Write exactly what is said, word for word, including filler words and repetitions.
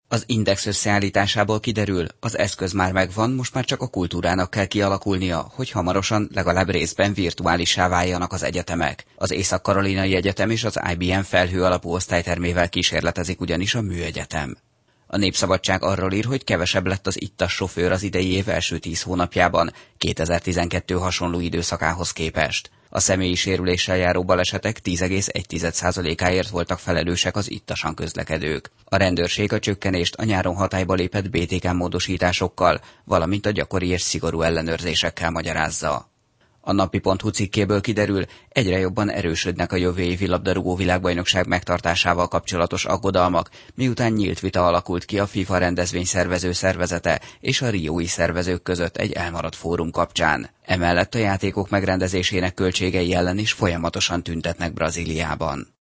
Az Index összeállításából kiderül, az eszköz már megvan, most már csak a kultúrának kell kialakulnia, hogy hamarosan legalább részben virtuálissá váljanak az egyetemek. Az Észak-Karolinai Egyetem és az I B M felhő alapú osztálytermével kísérletezik ugyanis a Műegyetem. A Népszabadság arról ír, hogy kevesebb lett az ittas sofőr az idei év első tíz hónapjában, kétezer-tizenkettő hasonló időszakához képest. A személyi sérüléssel járó balesetek tíz egész egy százalékáért voltak felelősek az ittasan közlekedők. A rendőrség a csökkenést a nyáron hatályba lépett bé té ká módosításokkal, valamint a gyakori és szigorú ellenőrzésekkel magyarázza. A napi pont hu cikkéből kiderül, egyre jobban erősödnek a jövő évi labdarúgó világbajnokság megtartásával kapcsolatos aggodalmak, miután nyílt vita alakult ki a FIFA rendezvényszervező szervezete és a riói szervezők között egy elmaradt fórum kapcsán. Emellett a játékok megrendezésének költségei ellen is folyamatosan tüntetnek Brazíliában.